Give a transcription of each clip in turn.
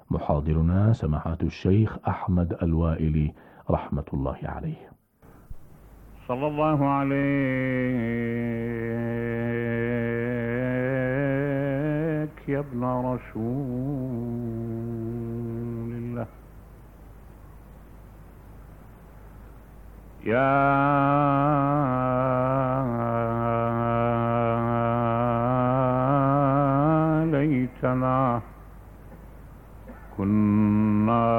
محاضرنا سماحة الشيخ أحمد الوائلي رحمة الله عليه. صلى الله عليك يا ابن رسول الله، يا ليتنا كنا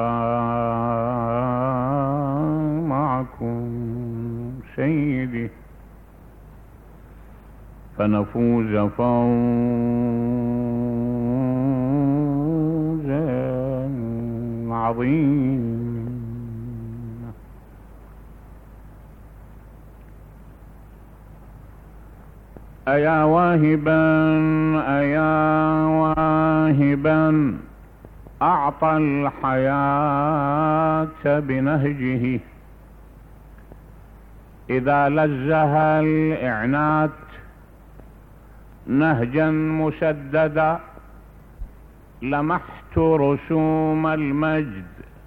معكم سيدي فنفوز فوزا عظيما. أيا واهبا أعطى الحياة بنهجه، إذا لزها الإعنات نهجا مسددا، لمحت رسوم المجد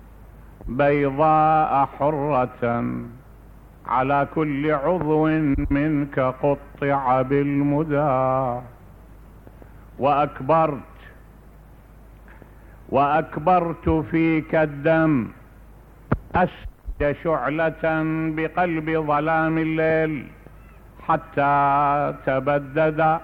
بيضاء حرة، على كل عضو منك قطع بالمدى. وأكبرت فيك الدم، أسد شعلة بقلب ظلام الليل حتى تبدد،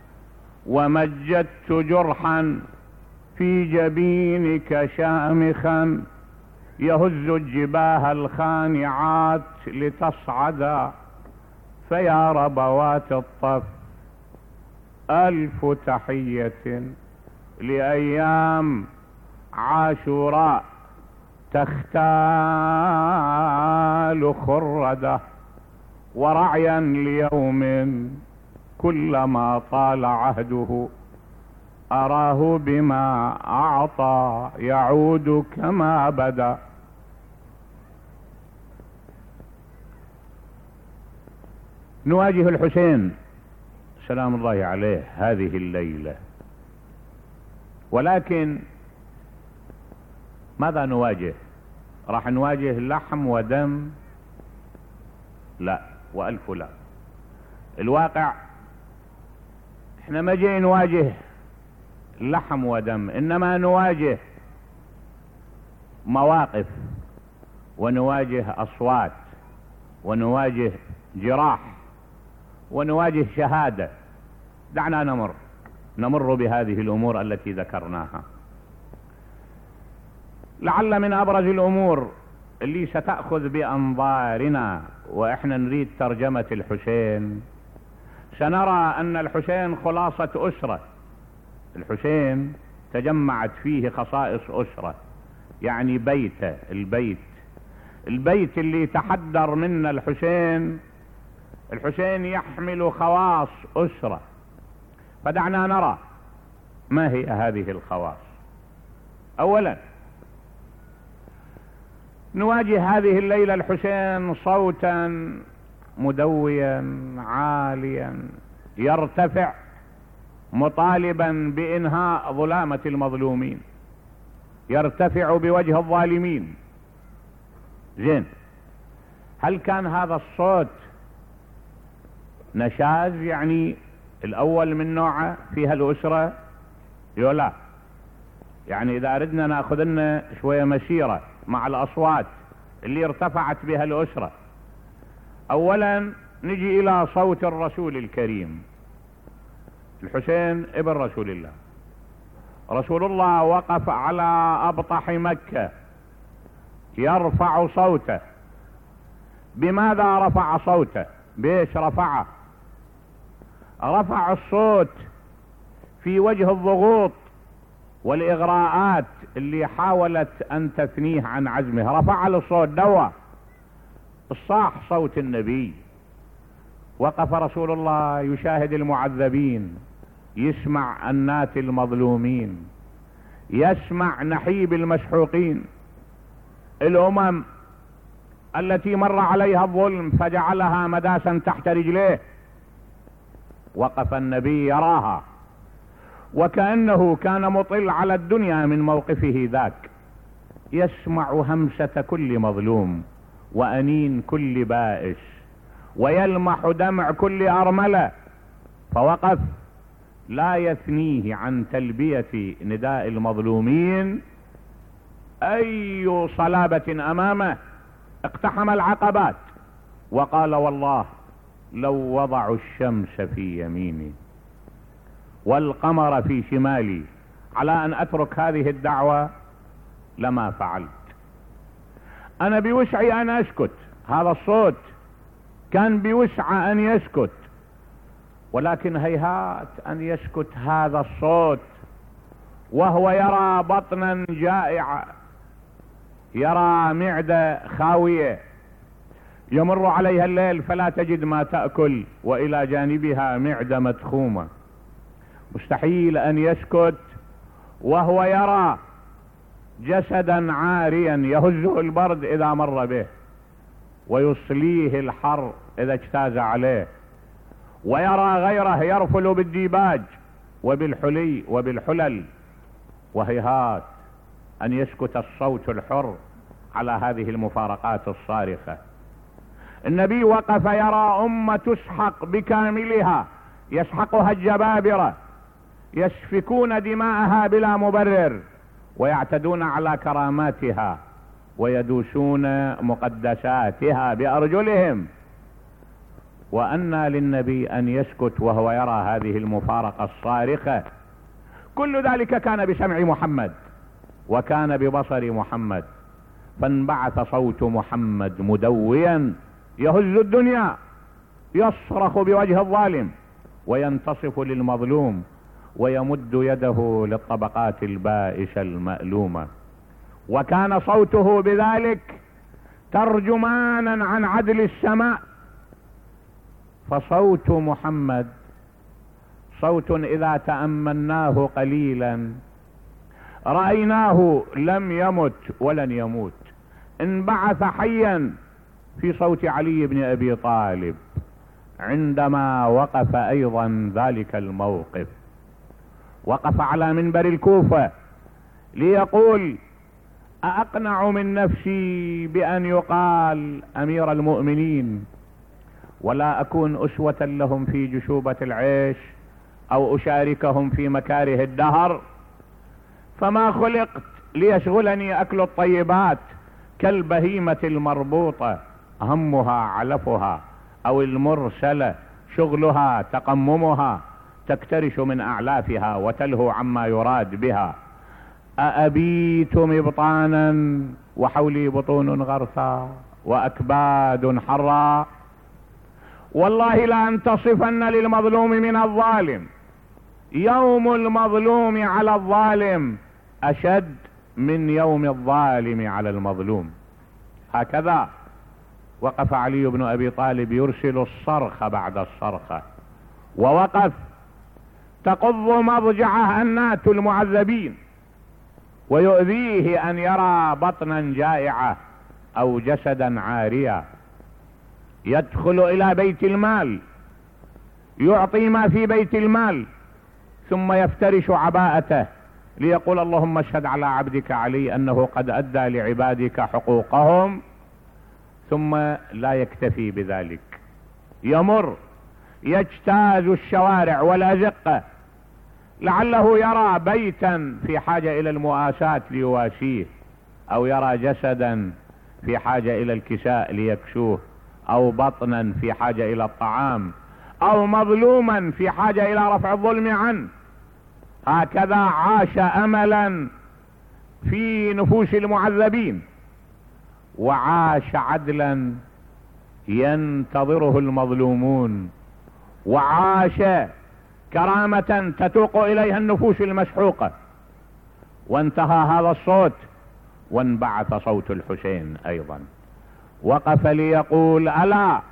ومجدت جرحا في جبينك شامخا يهز الجباه الخانعات لتصعدا. فيا ربوات الطف ألف تحية لأيام عاشوراء تختال خردة، ورعيا ليوم كلما طال عهده أراه بما أعطى يعود كما بدا. نواجه الحسين سلام الله عليه هذه الليلة، ولكن ماذا نواجه؟ راح نواجه لحم ودم؟ لا وألف لا. الواقع احنا ما جاي نواجه لحم ودم، انما نواجه مواقف، ونواجه اصوات، ونواجه جراح، ونواجه شهادة. دعنا نمر بهذه الامور التي ذكرناها. لعل من ابرز الامور اللي ستأخذ بانظارنا واحنا نريد ترجمة الحسين، سنرى ان الحسين خلاصة اسرة. الحسين تجمعت فيه خصائص اسرة، يعني بيته، البيت اللي تحدر منه الحسين يحمل خواص اسرة. فدعنا نرى ما هي هذه الخواص. اولا نواجه هذه الليلة الحسين صوتا مدويا عاليا يرتفع مطالبا بإنهاء ظلامة المظلومين، يرتفع بوجه الظالمين. زين، هل كان هذا الصوت نشاز يعني الأول من نوعه فيها الأسرة؟ لا، يعني إذا أردنا نأخذ لنا شوية مسيرة مع الأصوات اللي ارتفعت بها الأسرة. أولا نجي إلى صوت الرسول الكريم. الحسين ابن رسول الله، رسول الله وقف على أبطح مكة يرفع صوته. بماذا رفع صوته؟ بيش رفعه؟ رفع الصوت في وجه الضغوط والإغراءات اللي حاولت أن تثنيه عن عزمه. رفع الصوت، دوا الصاح صوت النبي. وقف رسول الله يشاهد المعذبين، يسمع أنات المظلومين، يسمع نحيب المسحوقين، الأمم التي مر عليها الظلم فجعلها مداسا تحت رجليه. وقف النبي يراها، وكأنه كان مطل على الدنيا من موقفه ذاك، يسمع همسة كل مظلوم وأنين كل بائس ويلمح دمع كل أرملة، فوقف لا يثنيه عن تلبية نداء المظلومين أي صلابة أمامه. اقتحم العقبات وقال والله لو وضعوا الشمس في يميني والقمر في شمالي على أن أترك هذه الدعوة لما فعلت. أنا بوسعي أن أسكت، هذا الصوت كان بوسع أن يسكت، ولكن هيهات أن يسكت هذا الصوت وهو يرى بطنا جائعا، يرى معدة خاوية يمر عليها الليل فلا تجد ما تأكل وإلى جانبها معدة مدخومة. مستحيل أن يسكت وهو يرى جسدا عاريا يهزه البرد إذا مر به ويصليه الحر إذا اجتاز عليه، ويرى غيره يرفل بالديباج وبالحلي وبالحلل، وهيهات أن يسكت الصوت الحر على هذه المفارقات الصارخة. النبي وقف يرى أمة تسحق بكاملها، يسحقها الجبابرة، يسفكون دماءها بلا مبرر ويعتدون على كراماتها ويدوسون مقدساتها بأرجلهم. وأنى للنبي أن يسكت وهو يرى هذه المفارقة الصارخة؟ كل ذلك كان بسمع محمد وكان ببصر محمد، فانبعث صوت محمد مدويا يهز الدنيا، يصرخ بوجه الظالم وينتصف للمظلوم ويمد يده للطبقات البائسة المألومة. وكان صوته بذلك ترجمانا عن عدل السماء. فصوت محمد صوت إذا تأملناه قليلا رأيناه لم يمت ولن يموت. انبعث حيا في صوت علي بن أبي طالب عندما وقف أيضا ذلك الموقف. وقف على منبر الكوفة ليقول أأقنع من نفسي بأن يقال أمير المؤمنين ولا أكون أسوة لهم في جشوبة العيش أو أشاركهم في مكاره الدهر؟ فما خلقت ليشغلني أكل الطيبات كالبهيمة المربوطة همها علفها، أو المرسلة شغلها تقممها تكترش من أعلافها وتلهو عما يراد بها. أأبيت مبطانا وحولي بطون غرثا وأكباد حرا؟ والله لا أنتصفن للمظلوم من الظالم. يوم المظلوم على الظالم أشد من يوم الظالم على المظلوم. هكذا وقف علي بن أبي طالب يرسل الصرخ بعد الصرخة، ووقف تقض مضجعه النات المعذبين، ويؤذيه أن يرى بطنا جائعة أو جسدا عاريا. يدخل إلى بيت المال يعطي ما في بيت المال، ثم يفترش عباءته ليقول اللهم اشهد على عبدك علي أنه قد أدى لعبادك حقوقهم. ثم لا يكتفي بذلك، يمر يجتاز الشوارع والأزقة لعله يرى بيتا في حاجة إلى المؤاساة ليواسيه، أو يرى جسدا في حاجة إلى الكساء ليكسوه، أو بطنا في حاجة إلى الطعام، أو مظلوما في حاجة إلى رفع الظلم عنه. هكذا عاش أملا في نفوس المعذبين، وعاش عدلا ينتظره المظلومون، وعاش كرامة تتوق إليها النفوس المسحوقة. وانتهى هذا الصوت وانبعث صوت الحسين أيضا، وقف ليقول ألا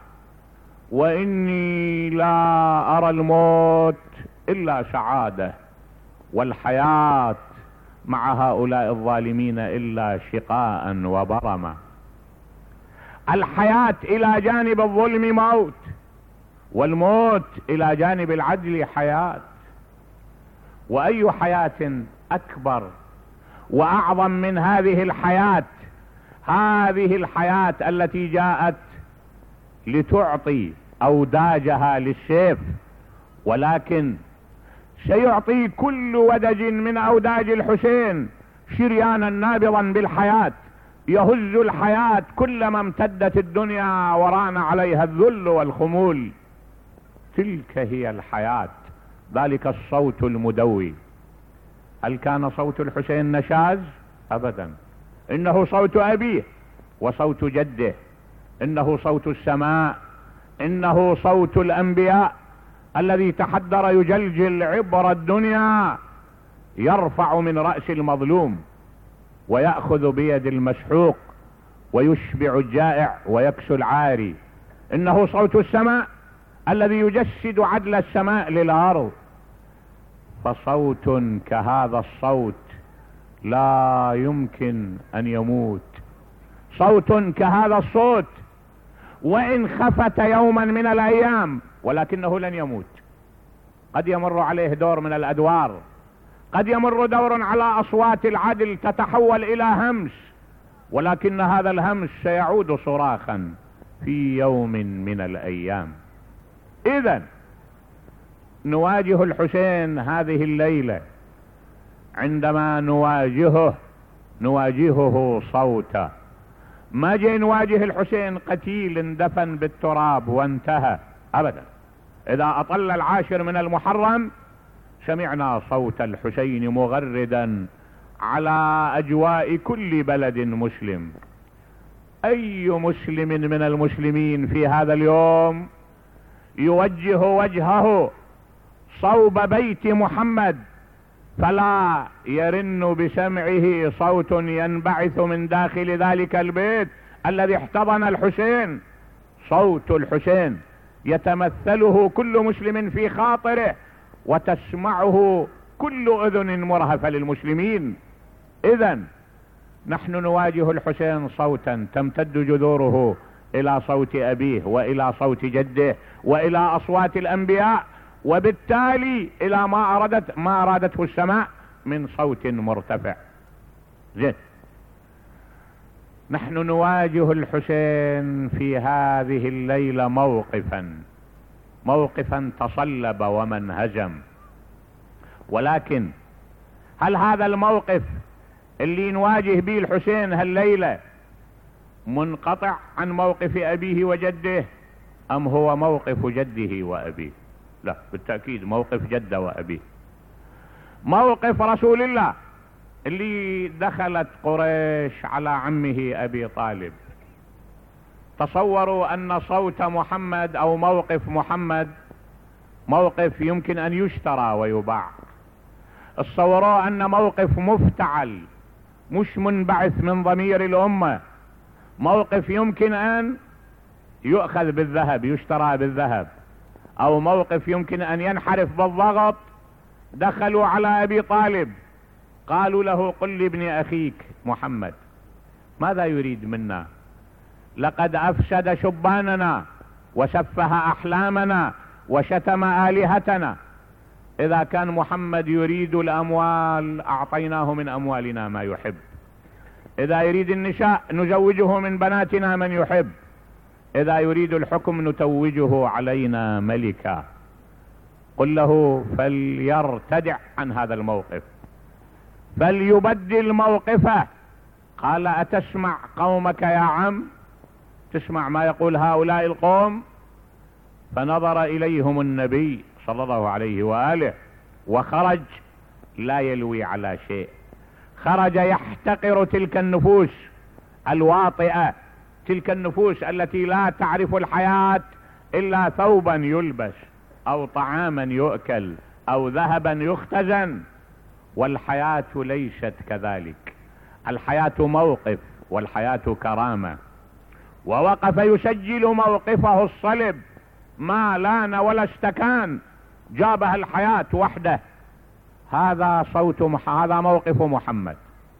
وإني لا أرى الموت إلا سعادة، والحياة مع هؤلاء الظالمين إلا شقاء وبرمة. الحياة إلى جانب الظلم موت، والموت إلى جانب العدل حياة. واي حياة اكبر واعظم من هذه الحياة؟ هذه الحياة التي جاءت لتعطي اوداجها للسيف، ولكن سيعطي كل ودج من اوداج الحسين شريانا نابضا بالحياة، يهز الحياة كلما امتدت الدنيا وران عليها الذل والخمول. تلك هي الحياة، ذلك الصوت المدوي. هل كان صوت الحسين نشاز؟ ابدا، انه صوت ابيه وصوت جده، انه صوت السماء، انه صوت الانبياء الذي تحدر يجلجل عبر الدنيا، يرفع من رأس المظلوم ويأخذ بيد المسحوق ويشبع الجائع ويكسو العاري. انه صوت السماء الذي يجسد عدل السماء للارض. فصوت كهذا الصوت لا يمكن ان يموت. صوت كهذا الصوت وان خفت يوما من الايام ولكنه لن يموت. قد يمر عليه دور من الادوار، قد يمر دور على اصوات العدل تتحول الى همس، ولكن هذا الهمس سيعود صراخا في يوم من الايام. اذا نواجه الحسين هذه الليلة، عندما نواجهه صوتا. ما جاي نواجه الحسين قتيل اندفن بالتراب وانتهى، ابدا. اذا اطل العاشر من المحرم سمعنا صوت الحسين مغردا على اجواء كل بلد مسلم. اي مسلم من المسلمين في هذا اليوم يوجه وجهه صوب بيت محمد فلا يرن بسمعه صوت ينبعث من داخل ذلك البيت الذي احتضن الحسين، صوت الحسين يتمثله كل مسلم في خاطره وتسمعه كل اذن مرهفة للمسلمين. اذا نحن نواجه الحسين صوتا تمتد جذوره الى صوت ابيه والى صوت جده والى اصوات الانبياء، وبالتالي الى ما ارادته السماء من صوت مرتفع. زين، نحن نواجه الحسين في هذه الليلة موقفا تصلب ومن هزم. ولكن هل هذا الموقف اللي نواجه به الحسين هالليلة منقطع عن موقف ابيه وجده، ام هو موقف جده وابيه؟ لا، بالتأكيد موقف جده وابيه. موقف رسول الله اللي دخلت قريش على عمه ابي طالب. تصوروا ان صوت محمد او موقف محمد موقف يمكن ان يشترى ويباع. تصوروا ان موقف مفتعل مش منبعث من ضمير الامة، موقف يمكن ان يؤخذ بالذهب، يشترى بالذهب، او موقف يمكن ان ينحرف بالضغط. دخلوا على ابي طالب قالوا له قل لابن اخيك محمد ماذا يريد منا؟ لقد افسد شباننا وسفه احلامنا وشتم الهتنا. اذا كان محمد يريد الاموال اعطيناه من اموالنا ما يحب، اذا يريد النساء نزوجه من بناتنا من يحب، اذا يريد الحكم نتوجه علينا ملكا. قل له فليرتدع عن هذا الموقف، فليبدل موقفه. قال اتسمع قومك يا عم؟ تسمع ما يقول هؤلاء القوم؟ فنظر اليهم النبي صلى الله عليه وآله وخرج لا يلوي على شيء، خرج يحتقر تلك النفوس الواطئة، تلك النفوس التي لا تعرف الحياة الا ثوبا يلبس او طعاما يؤكل او ذهبا يختزن. والحياة ليست كذلك، الحياة موقف والحياة كرامة. ووقف يسجل موقفه الصلب، ما لان ولا استكان، جابها الحياة وحده. هذا هذا موقف محمد.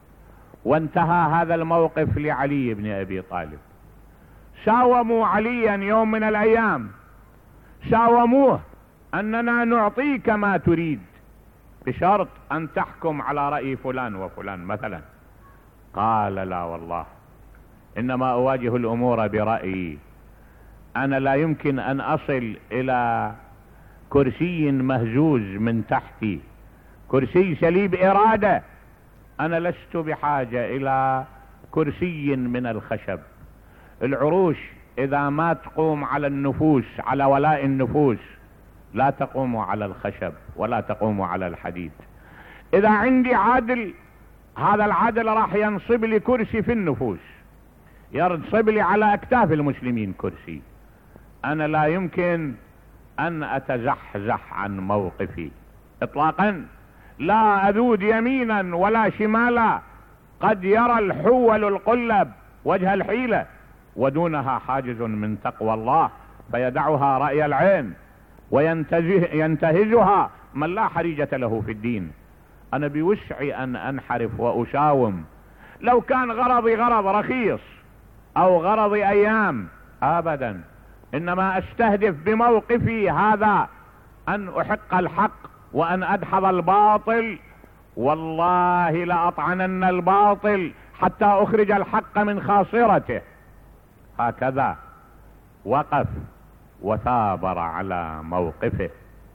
وانتهى هذا الموقف لعلي بن ابي طالب. ساوموا عليا يوم من الايام، ساوموه اننا نعطيك ما تريد بشرط أن تحكم على رأي فلان وفلان مثلا. قال لا والله، إنما أواجه الأمور برأيي. أنا لا يمكن أن أصل إلى كرسي مهزوز من تحتي، كرسي سليب إرادة. أنا لست بحاجة إلى كرسي من الخشب. العروش إذا ما تقوم على النفوس، على ولاء النفوس، لا تقوم على الخشب ولا تقوم على الحديد. إذا عندي عدل، هذا العدل راح ينصب لي كرسي في النفوس، ينصب لي على أكتاف المسلمين كرسي. أنا لا يمكن أن أتزحزح عن موقفي إطلاقا، لا أذود يمينا ولا شمالا. قد يرى الحول القلب وجه الحيلة، ودونها حاجز من تقوى الله، فيدعها رأي العين وينتهزها من لا حريجة له في الدين. أنا بوسعي أن أنحرف وأشاوم. لو كان غرضي غرض رخيص أو غرضي أيام، أبدا، إنما أستهدف بموقفي هذا أن أحق الحق وأن أدحض الباطل. والله لأطعنن الباطل حتى أخرج الحق من خاصرته. هكذا وقف وثابر على موقفه.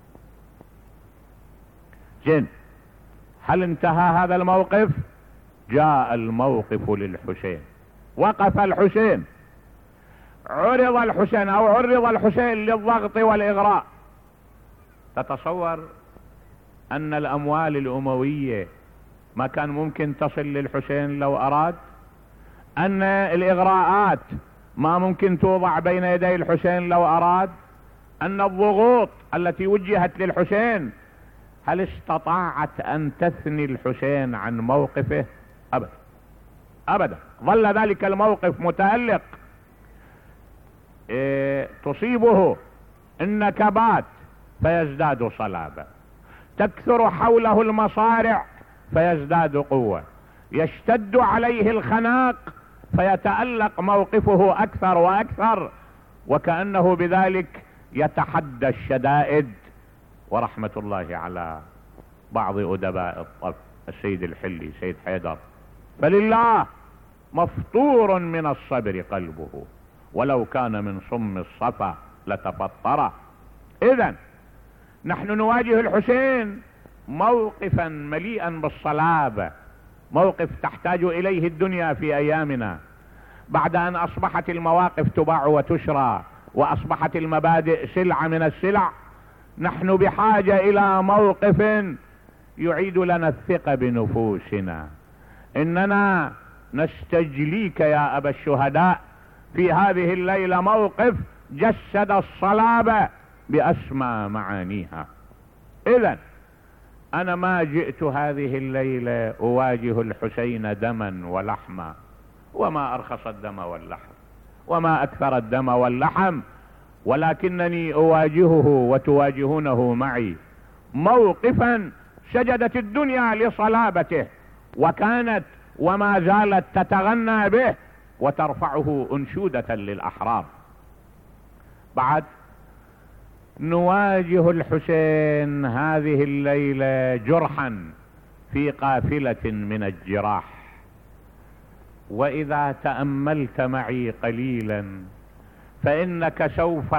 زين، هل انتهى هذا الموقف؟ جاء الموقف للحسين، وقف الحسين، عرض الحسين أو عرض الحسين للضغط والإغراء. تتصور أن الأموال الأموية ما كان ممكن تصل للحسين لو أراد؟ أن الإغراءات ما ممكن توضع بين يدي الحسين لو أراد؟ أن الضغوط التي وجهت للحسين هل استطاعت أن تثني الحسين عن موقفه؟ أبدا أبدا. ظل ذلك الموقف متألق. تصيبه النكبات فيزداد صلابة، تكثر حوله المصارع فيزداد قوة، يشتد عليه الخناق فيتألق موقفه أكثر وأكثر، وكأنه بذلك يتحدى الشدائد. ورحمة الله على بعض أدباء الطب، السيد الحلي، سيد حيدر، فلله مفطور من الصبر قلبه، ولو كان من صم الصفا لتفطر. إذن نحن نواجه الحسين موقفا مليئا بالصلابة، موقف تحتاج إليه الدنيا في أيامنا، بعد أن أصبحت المواقف تباع وتشرى وأصبحت المبادئ سلعة من السلع. نحن بحاجة إلى موقف يعيد لنا الثقة بنفوسنا. إننا نستجليك يا أبا الشهداء في هذه الليلة موقف جسد الصلابة بأسمى معانيها. إذن أنا ما جئت هذه الليلة أواجه الحسين دما ولحما، وما أرخص الدم واللحم وما أكثر الدم واللحم، ولكنني أواجهه وتواجهونه معي موقفا سجدت الدنيا لصلابته، وكانت وما زالت تتغنى به وترفعه أنشودة للأحرار. بعد نواجه الحسين هذه الليلة جرحا في قافلة من الجراح. وإذا تأملت معي قليلا فإنك سوف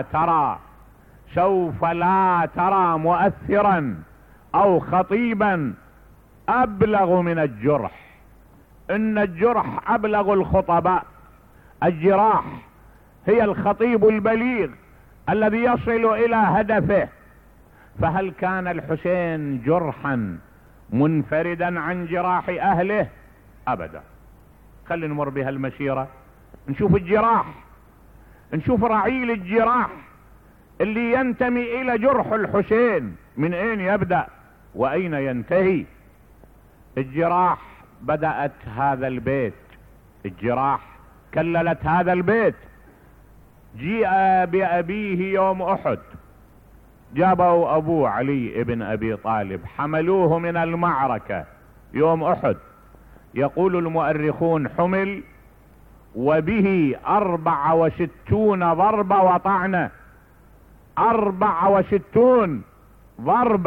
لا ترى مؤثرا أو خطيبا أبلغ من الجرح. إن الجرح أبلغ الخطباء، الجراح هي الخطيب البليغ الذي يصل إلى هدفه. فهل كان الحسين جرحا منفردا عن جراح أهله؟ أبدا. خلينا نمر بها المسيرة، نشوف الجراح، نشوف رعيل الجراح اللي ينتمي إلى جرح الحسين، من أين يبدأ وأين ينتهي. الجراح بدأت هذا البيت، الجراح كللت هذا البيت. جيء بأبيه يوم أحد، جابوا أبوه علي ابن أبي طالب، حملوه من المعركة يوم أحد. يقول المؤرخون حمل وبه 64 ضربة وطعنة، 64 ضربة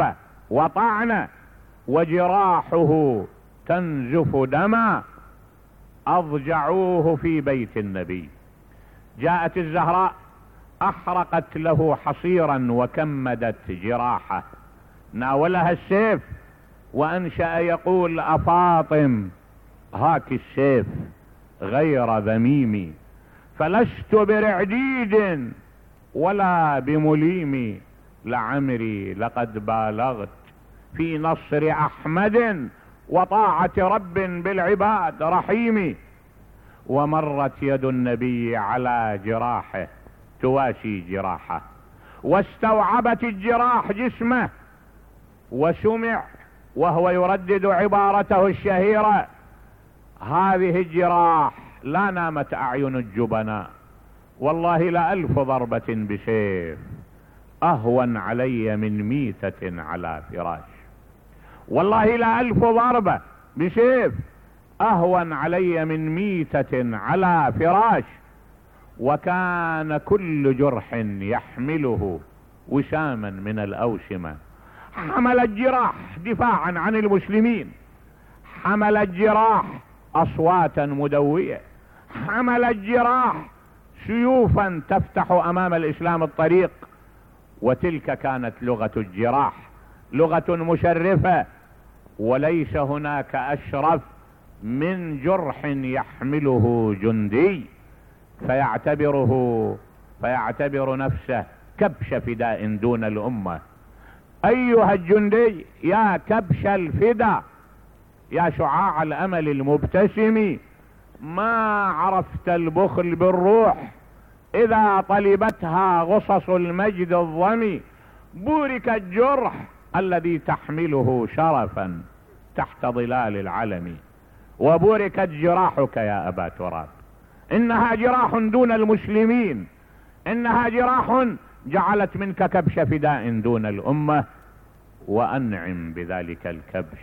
وطعن وجراحه تنزف دما، اضجعوه في بيت النبي. جاءت الزهراء احرقت له حصيرا وكمدت جراحه، ناولها السيف وانشأ يقول: أفاطم هاك السيف غير ذميم، فلست برعديد ولا بمليم، لعمري لقد بالغت في نصر احمد وطاعة رب بالعباد رحيم. ومرت يد النبي على جراحه تواشي جراحه، واستوعبت الجراح جسمه، وسمع وهو يردد عبارته الشهيرة: هذه الجراح لا نامت اعين الجبناء، والله لألف ضربة بسيف اهون علي من ميتة على فراش. والله لألف ضربة بسيف اهون علي من ميتة على فراش. وكان كل جرح يحمله وساما من الأوسمة. حمل الجراح دفاعا عن المسلمين، حمل الجراح أصواتا مدوية، حمل الجراح سيوفا تفتح أمام الإسلام الطريق. وتلك كانت لغة الجراح، لغة مشرفة، وليس هناك أشرف من جرح يحمله جندي فيعتبر نفسه كبش فداء دون الأمة. أيها الجندي يا كبش الفدا، يا شعاع الأمل المبتسم، ما عرفت البخل بالروح إذا طلبتها غصص المجد الظمي. بورك الجرح الذي تحمله شرفا تحت ظلال العلم، وبوركت جراحك يا أبا تراب. إنها جراح دون المسلمين، إنها جراح جعلت منك كبش فداء دون الأمة، وأنعم بذلك الكبش.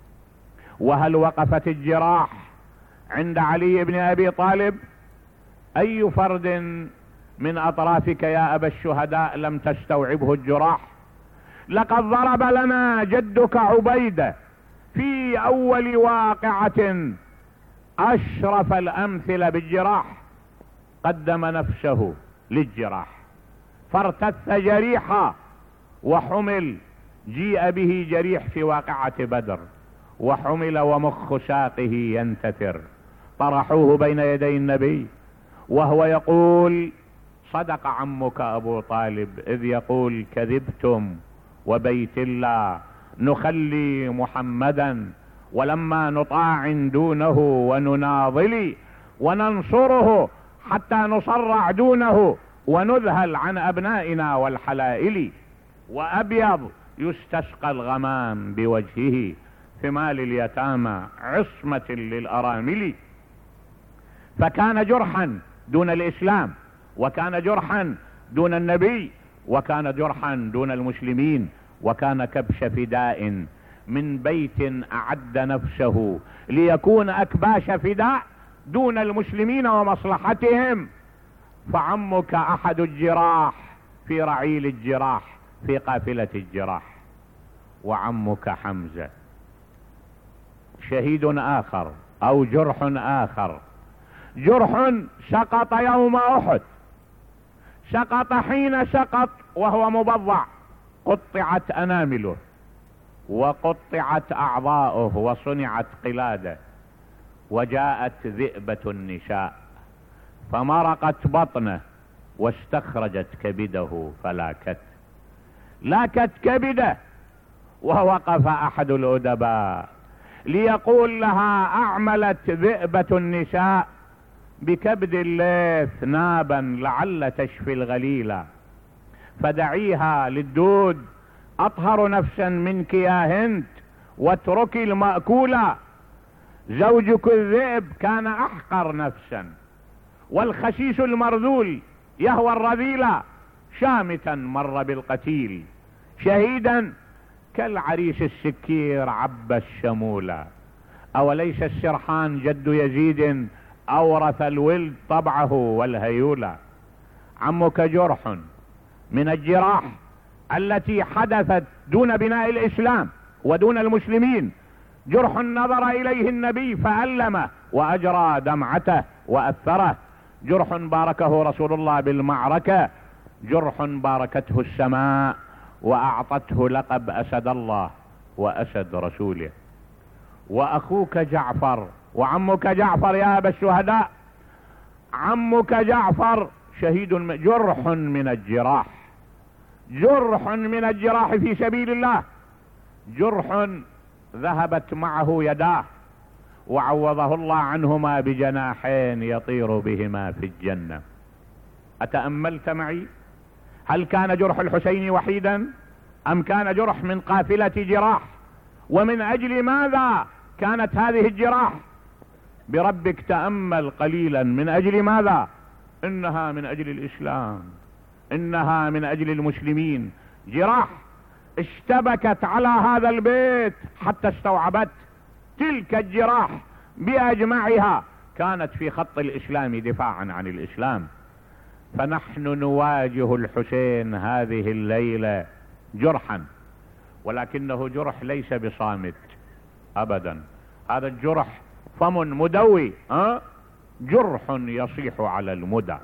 وهل وقفت الجراح عند علي بن أبي طالب؟ أي فرد من أطرافك يا أبا الشهداء لم تستوعبه الجراح؟ لقد ضرب لنا جدك عبيدة في أول واقعة أشرف الأمثلة بالجراح، قدم نفسه للجراح فارتث جريحا وحمل، جيء به جريح في واقعة بدر وحمل ومخ ساقه ينتثر، طرحوه بين يدي النبي وهو يقول: صدق عمك أبو طالب إذ يقول: كذبتم وبيت الله نخلي محمدا، ولما نطاع دونه ونناضل وننصره حتى نصرع دونه ونذهل عن أبنائنا والحلائل. وأبيض يستسقى الغمام بوجهه ثمال اليتامى عصمة للأرامل. فكان جرحا دون الإسلام، وكان جرحا دون النبي، وكان جرحا دون المسلمين، وكان كبش فداء من بيت أعد نفسه ليكون أكباش فداء دون المسلمين ومصلحتهم. فعمك أحد الجراح في رعيل الجراح في قافلة الجراح، وعمك حمزة شهيد آخر أو جرح آخر، جرح سقط يوم أحد، سقط حين سقط وهو مبضع، قطعت أنامله وقطعت أعضاؤه وصنعت قلادة، وجاءت ذئبة النساء فمرقت بطنه واستخرجت كبده فلاكت، لاكت كبده. ووقف أحد الأدباء ليقول لها: أعملت ذئبة النساء بكبد الليث نابا لعل تشفي الغليلة، فدعيها للدود أطهر نفسا منك يا هند واتركي المأكولة. زوجك الذئب كان أحقر نفسا، والخسيس المرذول يهوى الرذيلة، شامتا مر بالقتيل، شهيدا كالعريس السكير عب الشمولة. أوليس السرحان جد يزيد أورث الولد طبعه والهيولة؟ عمك جرح من الجراح التي حدثت دون بناء الإسلام ودون المسلمين، جرح نظر إليه النبي فألمه وأجرى دمعته وأثره، جرح باركه رسول الله بالمعركة، جرح باركته السماء وأعطته لقب أسد الله وأسد رسوله. وأخوك جعفر وعمك جعفر يا أبا الشهداء، عمك جعفر شهيد، جرح من الجراح، جرح من الجراح في سبيل الله، جرح ذهبت معه يداه وعوضه الله عنهما بجناحين يطير بهما في الجنة. أتأملت معي؟ هل كان جرح الحسين وحيدا أم كان جرح من قافلة جراح؟ ومن أجل ماذا كانت هذه الجراح؟ بربك تأمل قليلا، من أجل ماذا؟ إنها من أجل الإسلام، إنها من أجل المسلمين. جراح اشتبكت على هذا البيت حتى استوعبت. تلك الجراح بأجمعها كانت في خط الإسلام دفاعا عن الإسلام. فنحن نواجه الحسين هذه الليلة جرحا، ولكنه جرح ليس بصامت أبدا، هذا الجرح فم مدوي، جرح يصيح على المدى،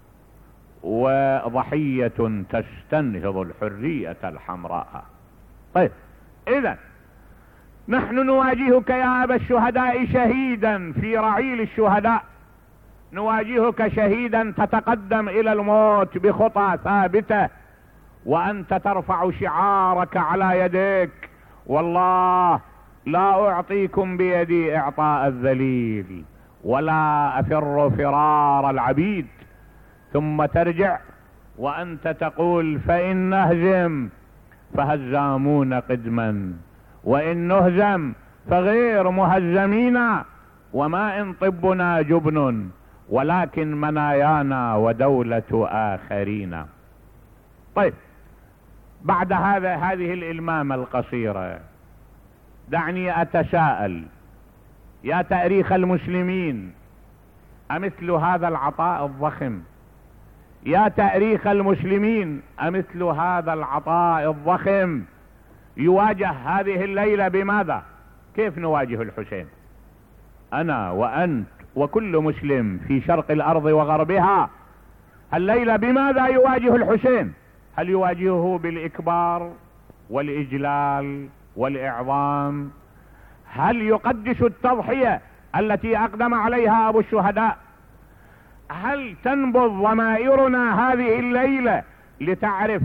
وضحية تستنهض الحرية الحمراء. طيب إذا نحن نواجهك يا أبا الشهداء شهيدا في رعيل الشهداء، نواجهك شهيدا تتقدم إلى الموت بخطى ثابتة، وأنت ترفع شعارك على يديك: والله لا أعطيكم بيدي إعطاء الذليل ولا أفر فرار العبيد. ثم ترجع وأنت تقول: فإن نهزم فهزامون قدما، وإن نهزم فغير مهزمين، وما إن طبنا جبن ولكن منايانا ودولة آخرين. طيب بعد هذه الإلمامة القصيرة دعني أتساءل: يا تاريخ المسلمين، أمثل هذا العطاء الضخم، يا تاريخ المسلمين، أمثل هذا العطاء الضخم يواجه هذه الليلة بماذا؟ كيف نواجه الحسين؟ أنا وأنت وكل مسلم في شرق الأرض وغربها الليلة بماذا يواجه الحسين؟ هل يواجهه بالإكبار والإجلال والإعظام؟ هل يقدس التضحية التي أقدم عليها أبو الشهداء؟ هل تنبض ضمائرنا هذه الليلة لتعرف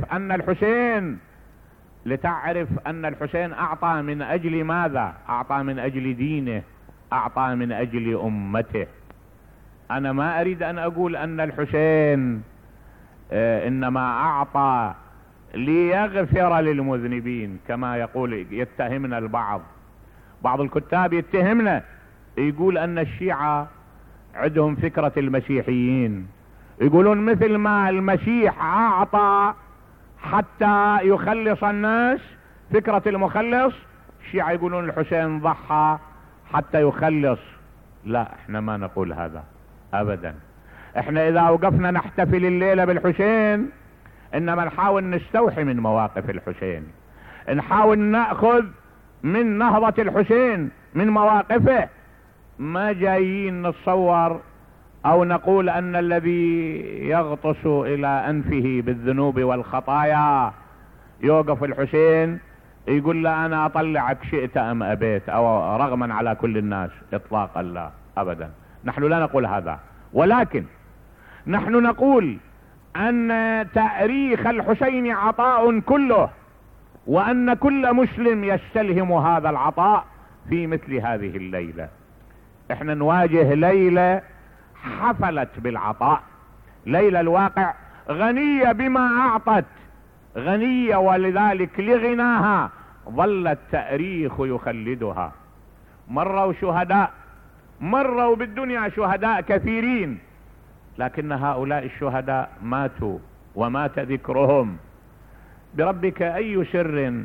أن الحسين أعطى من أجل ماذا؟ أعطى من أجل دينه، أعطى من أجل أمته. أنا ما أريد أن أقول أن الحسين إنما أعطى ليغفر للمذنبين كما يتهمنا بعض الكتاب يتهمنا، يقول أن الشيعة عندهم فكرة المسيحيين، يقولون مثل ما المسيح أعطى حتى يخلص الناس، فكرة المخلص، الشيعة يقولون الحسين ضحى حتى يخلص. لا، احنا ما نقول هذا أبدا. احنا إذا وقفنا نحتفل الليلة بالحسين إنما نحاول نستوحي من مواقف الحسين، نحاول نأخذ من نهضة الحسين، من مواقفه. ما جايين نتصور أو نقول أن الذي يغطس إلى أنفه بالذنوب والخطايا يوقف الحسين يقول له أنا أطلعك شئت أم أبيت، أو رغما على كل الناس، إطلاقا لا أبدا. نحن لا نقول هذا، ولكن نحن نقول أن تاريخ الحسين عطاء كله، وأن كل مسلم يستلهم هذا العطاء في مثل هذه الليلة. احنا نواجه ليلة حفلت بالعطاء، ليلة الواقع غنية بما أعطت، غنية، ولذلك لغناها ظل التاريخ يخلدها. مروا شهداء، مروا بالدنيا شهداء كثيرين، لكن هؤلاء الشهداء ماتوا ومات ذكرهم. بربك أي سر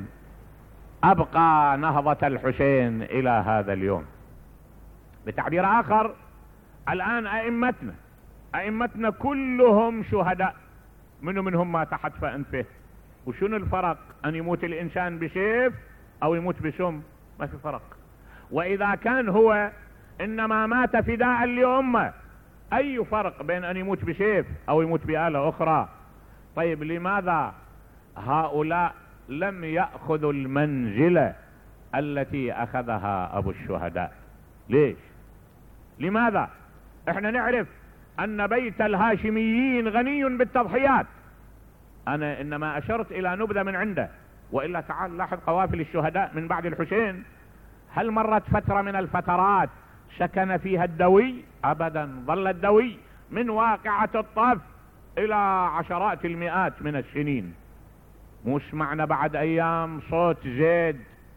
أبقى نهضة الحسين إلى هذا اليوم؟ بتعبير آخر، الآن أئمتنا كلهم شهداء، منهم ما تحت فأنفه، وشنو الفرق ان يموت الانسان بسيف او يموت بسم؟ ما في فرق. واذا كان هو انما مات فداء لأمه، اي فرق بين ان يموت بسيف او يموت بآلة اخرى؟ طيب لماذا هؤلاء لم يأخذوا المنزلة التي اخذها ابو الشهداء؟ ليش؟ لماذا؟ احنا نعرف ان بيت الهاشميين غني بالتضحيات. انا انما اشرت الى نبذة من عنده، وإلا تعال لاحظ قوافل الشهداء من بعد الحسين. هل مرت فترة من الفترات سكن فيها الدوي؟ ابدا، ظل الدوي من واقعة الطف الى عشرات المئات من السنين. مش معنى بعد ايام صوت زيد،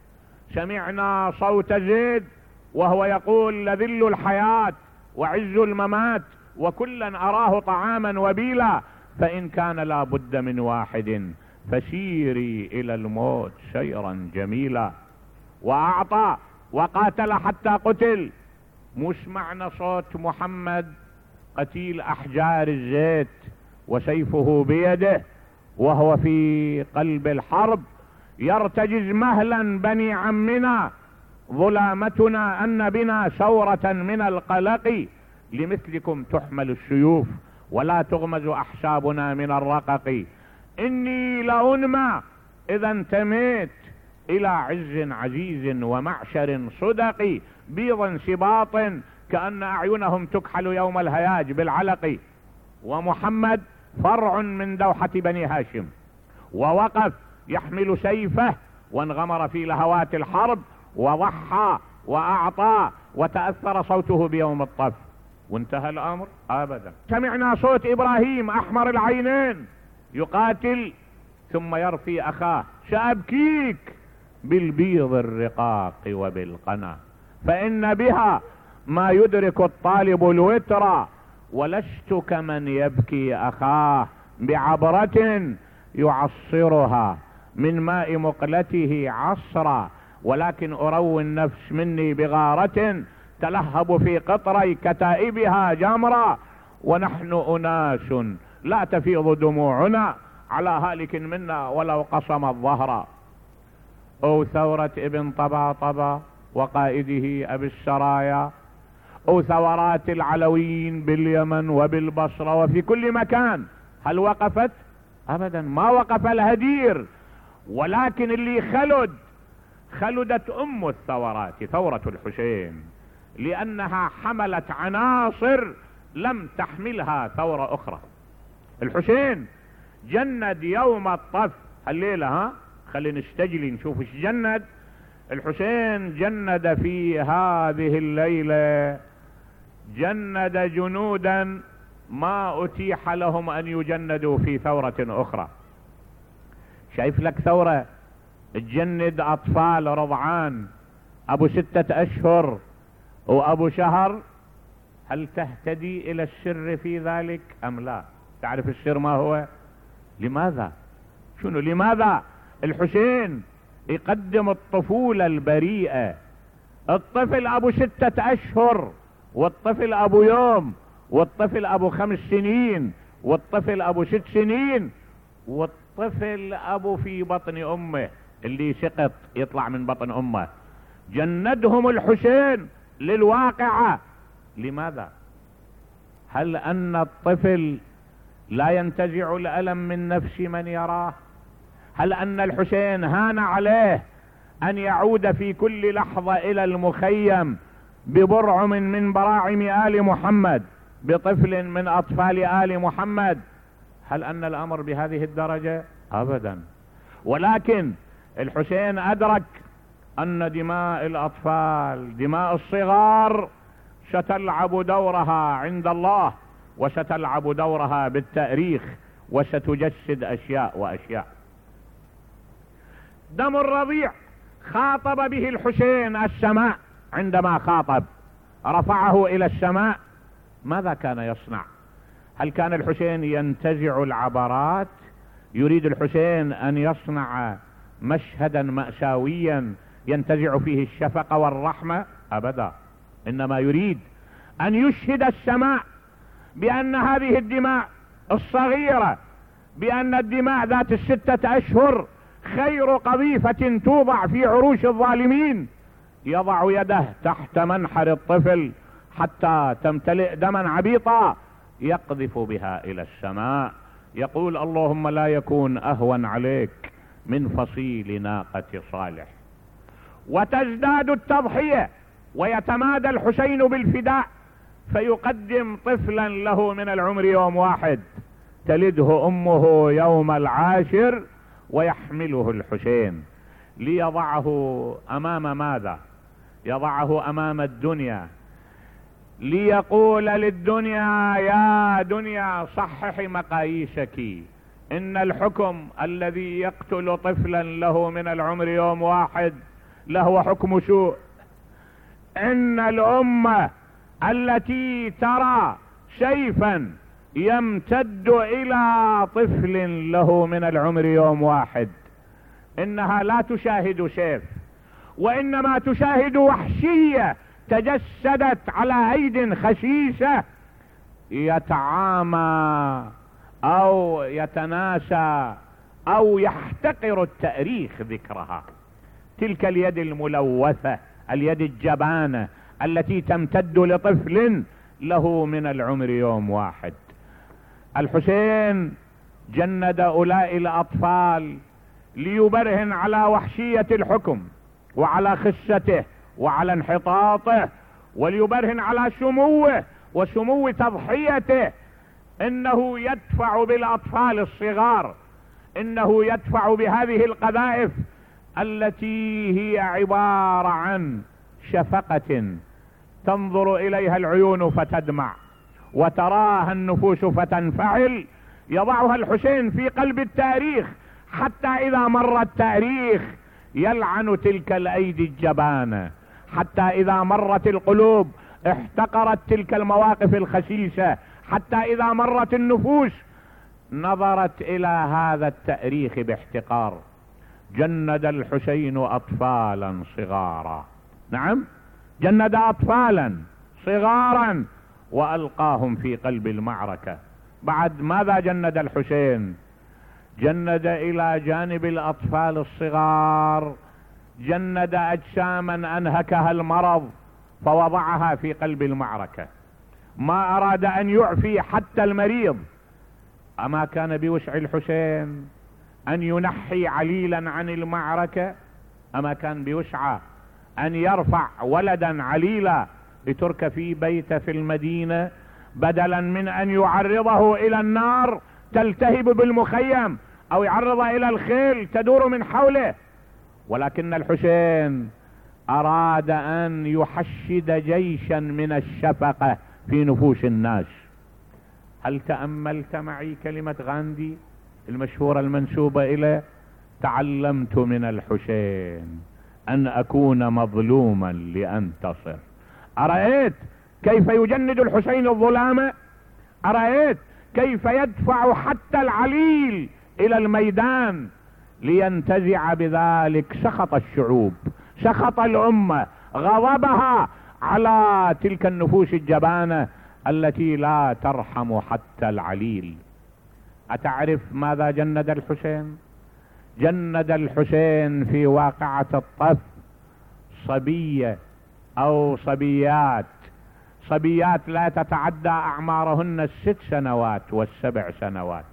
سمعنا صوت زيد وهو يقول لذل الحياة وعز الممات وكلا اراه طعاما وبيلا، فان كان لا بد من واحد فسيري الى الموت سيرا جميلا. واعطى وقاتل حتى قتل. مش معنى صوت محمد قتيل احجار الزيت وسيفه بيده وهو في قلب الحرب يرتجز مهلا بني عمنا ظلامتنا ان بنا ثورة من القلق، لمثلكم تحمل السيوف ولا تغمز احسابنا من الرقق. اني لأنمى اذا انتميت الى عز عزيز ومعشر صدق، بيض سباط كأن اعينهم تكحل يوم الهياج بالعلق. ومحمد فرع من دوحة بني هاشم، ووقف يحمل سيفه وانغمر في لهوات الحرب وضحى واعطى وتأثر صوته بيوم الطف. وانتهى الامر؟ ابدا. سمعنا صوت ابراهيم احمر العينين يقاتل ثم يرثي اخاه، سأبكيك بالبيض الرقاق وبالقنا، فان بها ما يدرك الطالب الوتر، ولست كمن يبكي اخاه بعبرة يعصرها من ماء مقلته عصرا، ولكن اروي النفس مني بغارة تلهب في قطري كتائبها جمرا، ونحن اناس لا تفيض دموعنا على هالك منا ولو قصم الظهر. او ثورة ابن طباطبة وقائده ابي السرايا، او ثورات العلويين باليمن وبالبصرة وفي كل مكان، هل وقفت؟ ابدا، ما وقف الهدير. ولكن اللي خلدت ام الثورات ثورة الحسين، لانها حملت عناصر لم تحملها ثورة اخرى. الحسين جند يوم الطف الليلة، ها خلي نستجلي نشوف ايش جند. الحسين جند في هذه الليلة، جند جنودا ما اتيح لهم ان يجندوا في ثورة اخرى. شايف لك ثورة تجند اطفال رضعان ابو 6 اشهر وابو شهر، هل تهتدي الى السر في ذلك ام لا؟ تعرف السر ما هو؟ لماذا؟ شنو لماذا الحسين يقدم الطفولة البريئة؟ الطفل ابو 6 اشهر، والطفل ابو يوم، والطفل ابو 5 سنين، والطفل ابو 6 سنين، والطفل ابو في بطن امه اللي سقط يطلع من بطن امه، جندهم الحسين للواقعة. لماذا؟ هل ان الطفل لا ينتزع الألم من نفس من يراه؟ هل ان الحسين هان عليه ان يعود في كل لحظة الى المخيم ببرعم من براعم آل محمد بطفل من اطفال آل محمد؟ هل ان الامر بهذه الدرجة؟ ابدا. ولكن الحسين ادرك ان دماء الاطفال، دماء الصغار، ستلعب دورها عند الله، وستلعب دورها بالتاريخ، وستجسد اشياء واشياء. دم الرضيع خاطب به الحسين السماء، عندما خاطب رفعه الى السماء، ماذا كان يصنع؟ هل كان الحسين ينتزع العبرات؟ يريد الحسين ان يصنع مشهدا مأساويا ينتزع فيه الشفقة والرحمة؟ ابدا، انما يريد ان يشهد السماء بان هذه الدماء الصغيرة بأن الدماء ذات الستة أشهر خير قذيفة توضع في عروش الظالمين، يضع يده تحت منحر الطفل حتى تمتلئ دما عبيطا يقذف بها إلى السماء، يقول اللهم لا يكون أهون عليك من فصيل ناقة صالح. وتزداد التضحية ويتمادى الحسين بالفداء، فيقدم طفلا له من العمر يوم واحد، تلده أمه يوم العاشر ويحمله الحسين ليضعه أمام ماذا؟ يضعه أمام الدنيا، ليقول للدنيا يا دنيا صححي مقاييسك، إن الحكم الذي يقتل طفلا له من العمر يوم واحد لهو حكم سوء. إن الأمة التي ترى سيفا يمتد إلى طفل له من العمر يوم واحد إنها لا تشاهد سيف، وإنما تشاهد وحشية تجسدت على أيد خسيسة يتعامى أو يتناسى أو يحتقر التاريخ ذكرها. تلك اليد الملوثة، اليد الجبانة التي تمتد لطفل له من العمر يوم واحد. الحسين جند أولئك الأطفال ليبرهن على وحشية الحكم وعلى خسته وعلى انحطاطه، وليبرهن على سموه وسمو تضحيته. إنه يدفع بالأطفال الصغار، إنه يدفع بهذه القذائف التي هي عبارة عن شفقة تنظر إليها العيون فتدمع وتراها النفوس فتنفعل. يضعها الحسين في قلب التاريخ حتى إذا مر التاريخ يلعن تلك الأيدي الجبانة، حتى إذا مرت القلوب احتقرت تلك المواقف الخسيسة، حتى إذا مرت النفوس نظرت إلى هذا التاريخ باحتقار. جند الحسين أطفالا صغارا، نعم جند أطفالا صغارا وألقاهم في قلب المعركة. بعد ماذا جند الحسين؟ جند إلى جانب الأطفال الصغار جند أجساما أنهكها المرض فوضعها في قلب المعركة. ما أراد أن يعفي حتى المريض. أما كان بوسع الحسين أن ينحي عليلا عن المعركة؟ أما كان بوسعه أن يرفع ولدا عليلا لترك في بيته في المدينة بدلا من أن يعرضه إلى النار تلتهب بالمخيم أو يعرضه إلى الخيل تدور من حوله؟ ولكن الحسين أراد أن يحشد جيشا من الشفقة في نفوس الناس. هل تأملت معي كلمة غاندي المشهورة المنسوبة إليه؟ تعلمت من الحسين أن أكون مظلوما لأنتصر. أرأيت كيف يجند الحسين الظلام؟ أرأيت كيف يدفع حتى العليل إلى الميدان لينتزع بذلك سخط الشعوب، سخط الأمة، غضبها على تلك النفوس الجبانة التي لا ترحم حتى العليل. أتعرف ماذا جند الحسين؟ جند الحسين في واقعة الطف صبية أو صبيات لا تتعدى أعمارهن 6 سنوات و7 سنوات.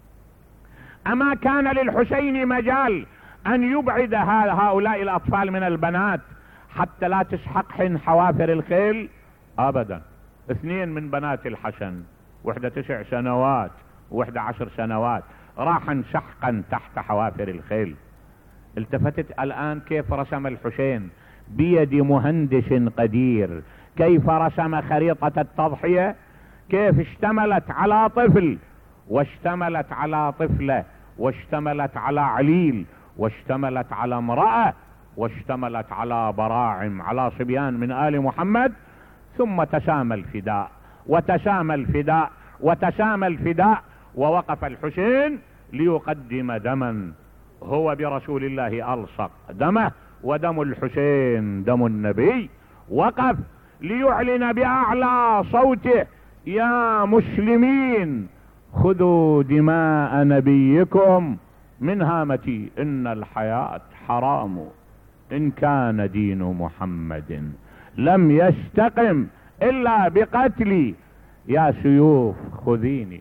أما كان للحسين مجال أن يبعد هؤلاء الأطفال من البنات حتى لا تسحقهن حوافر الخيل؟ أبدا. 2 من بنات الحسن، وحدة 9 سنوات وحدة 10 سنوات، راحا سحقا تحت حوافر الخيل. التفتت الآن كيف رسم الحسين بيد مهندس قدير، كيف رسم خريطة التضحية، كيف اشتملت على طفل واشتملت على طفلة واشتملت على عليل واشتملت على امرأة واشتملت على براعم، على صبيان من آل محمد. ثم تسامى الفداء وتسامى الفداء وتسامى الفداء، ووقف الحسين ليقدم دما هو برسول الله ألصق دمه، ودم الحسين دم النبي. وقف ليعلن بأعلى صوته: يا مسلمين، خذوا دماء نبيكم من هامتي، إن الحياة حرام، إن كان دين محمد لم يستقم إلا بقتلي، يا سيوف خذيني.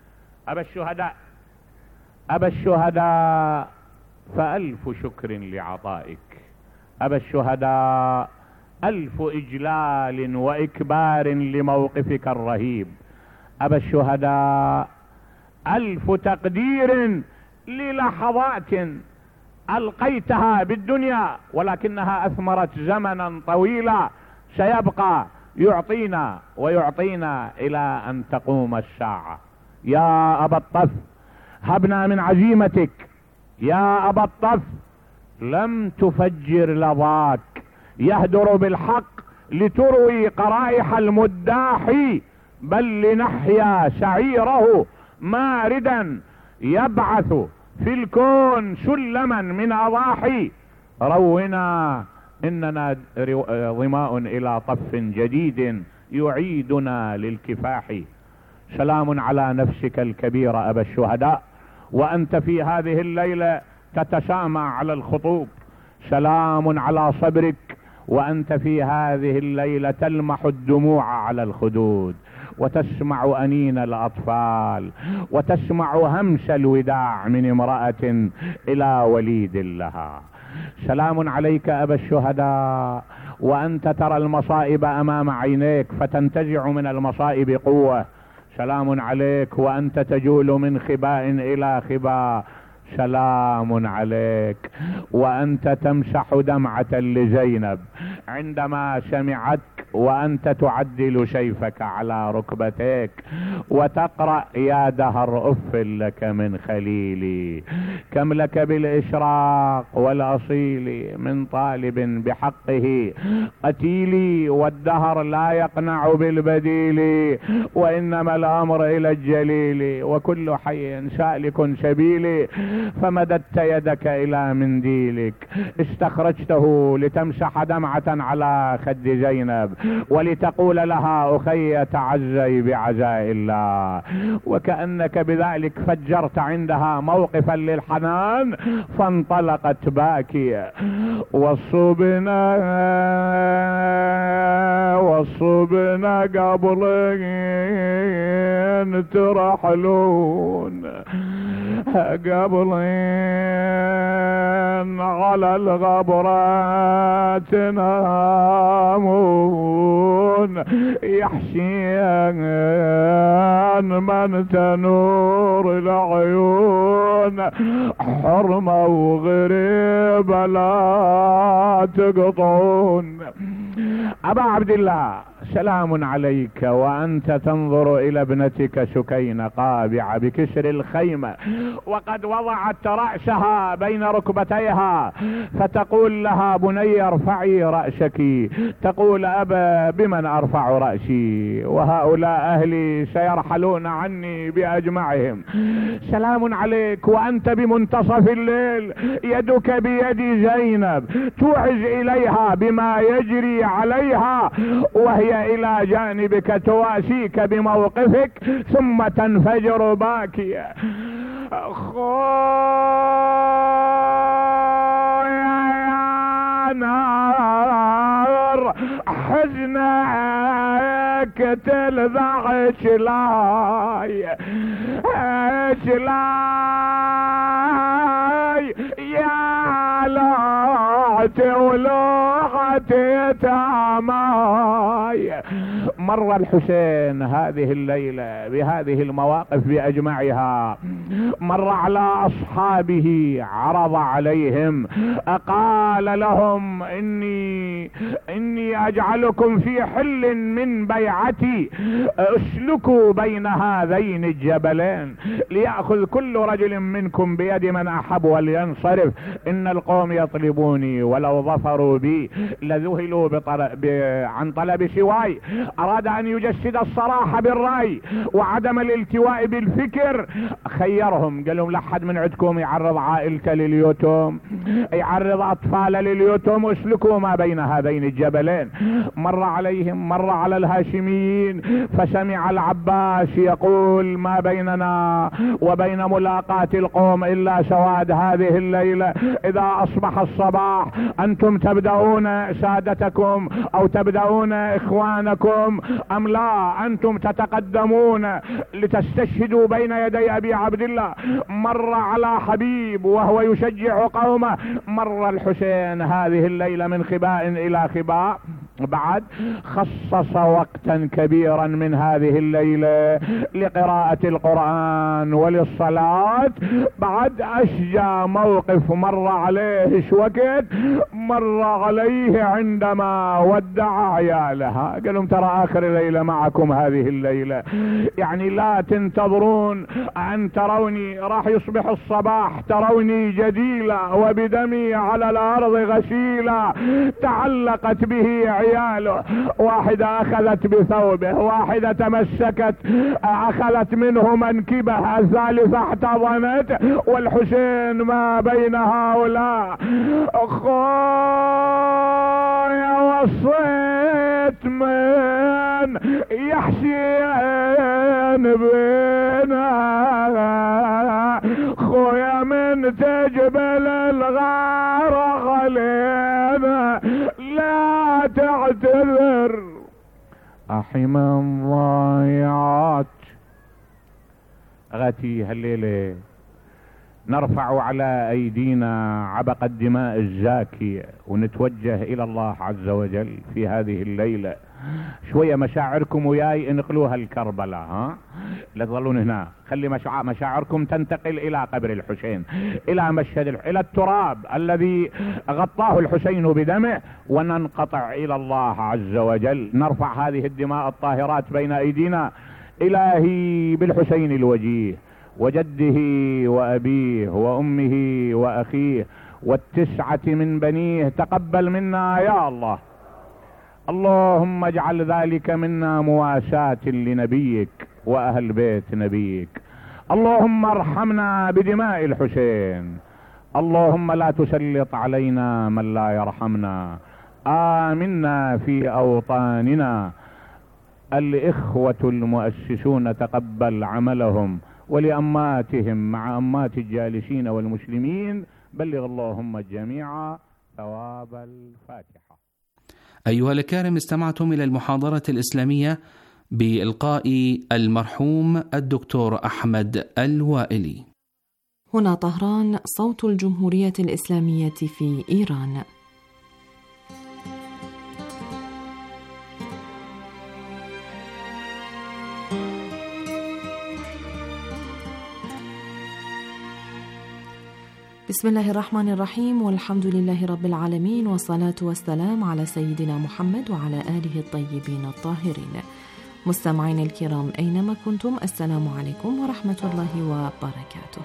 أبا الشهداء فألف شكر لعطائك، أبا الشهداء ألف إجلال وإكبار لموقفك الرهيب، أبا الشهداء ألف تقدير للحظات ألقيتها بالدنيا ولكنها أثمرت زمنا طويلا سيبقى يعطينا ويعطينا إلى أن تقوم الساعة. يا أبا الطف هبنا من عزيمتك، يا أبا الطف لم تفجر لظاك يهدر بالحق لتروي قرائح المداح، بل لنحيا سعيره ماردا يبعث في الكون سلما من أضاحي. رونا إننا ظماء إلى طف جديد يعيدنا للكفاح. سلام على نفسك الكبيرة أبا الشهداء، وأنت في هذه الليلة تتسامع على الخطوب. سلام على صبرك وأنت في هذه الليلة تلمح الدموع على الخدود، وتسمع أنين الأطفال، وتسمع همس الوداع من امرأة إلى وليد لها. سلام عليك أبا الشهداء وأنت ترى المصائب أمام عينيك فتنتزع من المصائب قوة. سلام عليك وأنت تجول من خباء إلى خباء. سلام عليك وأنت تمسح دمعة لزينب عندما سمعتك وأنت تعدل سيفك على ركبتيك وتقرأ يا دهر أف لك من خليلي، كم لك بالإشراق والأصيل من طالب بحقه قتيلي، والدهر لا يقنع بالبديل وإنما الأمر إلى الجليل، وكل حي سالك سبيلي، فمددت يدك إلى منديلك استخرجته لتمسح دمعة على خد زينب ولتقول لها أخي تعزي بعزاء الله، وكأنك بذلك فجرت عندها موقفا للحنان فانطلقت باكية. والصبنا قبلين ترحلون، قبلين على الغبرات تنامون، يحشين من تنور العيون، حرمة وغريبة لا تقطعون. أبا عبد الله سلام عليك وأنت تنظر إلى ابنتك سكينة قابعة بكسر الخيمة وقد وضعت رأسها بين ركبتيها، فتقول لها بني ارفعي رأسك، تقول أبا بمن أرفع رأسي وهؤلاء أهلي سيرحلون عني بأجمعهم. سلام عليك وأنت بمنتصف الليل يدك بيد زينب توعز إليها بما يجري عليها وهي إلى جانبك تواسيك بموقفك، ثم تنفجر باكية. يا نار حزنك تلذع شلاي يا لوعتي ولوعتي تاماي. مر الحسين هذه الليلة بهذه المواقف بأجمعها، مر على أصحابه عرض عليهم قال لهم إني أجعلكم في حل من بيعتي، اسلكوا بين هذين الجبلين ليأخذ كل رجل منكم بيد من أحب ولينصرف، إن القوم يطلبوني ولو ظفروا بي لذهلوا عن طلب سواي. أراد أراد أن يجسد الصراحة بالرأي وعدم الالتواء بالفكر، خيرهم قال لهم: لا حد من عندكم يعرض عائلته لليتم، يعرض أطفاله لليتم، اسلكوا ما بين هذين الجبلين. مر عليهم، مر على الهاشميين، فسمع العباس يقول: ما بيننا وبين ملاقاة القوم إلا سواد هذه الليلة، إذا أصبح الصباح أنتم تبدأون سادتكم أو تبدأون إخوانكم أم لا؟ أنتم تتقدمون لتستشهدوا بين يدي أبي عبد الله. مر على حبيب وهو يشجع قومه، مر الحسين هذه الليلة من خباء إلى خباء. بعد خصص وقتا كبيرا من هذه الليلة لقراءة القرآن وللصلاة. بعد أشجى موقف مر عليه وقت مر عليه عندما ودع عيالها، قال لهم: ترى آخر الليلة معكم هذه الليلة، يعني لا تنتظرون أن تروني، راح يصبح الصباح تروني جديلة وبدمي على الأرض غسيلة. تعلقت به عياله، واحدة أخذت بثوبه، واحدة تمسكت أخذت منه منكبه، الثالثة احتضنت، والحسين ما بين هؤلاء. خويا وصيت من يحسين بنا، خويا من تجبل الغار علينا، لا تعتذر أحي من ضايعات. غتي هالليلة نرفع على أيدينا عبق الدماء الزاكية ونتوجه إلى الله عز وجل في هذه الليلة. شوية مشاعركم وياي انقلوها الكربلاء، ها؟ لا تظلون هنا، خلي مشاعركم تنتقل إلى قبر الحسين، إلى مشهد إلى التراب الذي غطاه الحسين بدمه، وننقطع إلى الله عز وجل. نرفع هذه الدماء الطاهرات بين أيدينا. إلهي بالحسين الوجيه وجده وأبيه وأمه وأخيه والتسعة من بنيه، تقبل منا يا الله. اللهم اجعل ذلك منا مواساة لنبيك وأهل بيت نبيك. اللهم ارحمنا بدماء الحسين. اللهم لا تسلط علينا من لا يرحمنا. آمنا في أوطاننا. الإخوة المؤسسون تقبل عملهم، ولأماتهم مع أمات الجالسين والمسلمين بلغ اللهم الجميع ثواب الفاتحة. أيها الكرام، استمعتم إلى المحاضرة الإسلامية بإلقاء المرحوم الدكتور أحمد الوائلي. هنا طهران، صوت الجمهورية الإسلامية في إيران. بسم الله الرحمن الرحيم، والحمد لله رب العالمين، والصلاة والسلام على سيدنا محمد وعلى آله الطيبين الطاهرين. مستمعين الكرام أينما كنتم، السلام عليكم ورحمة الله وبركاته.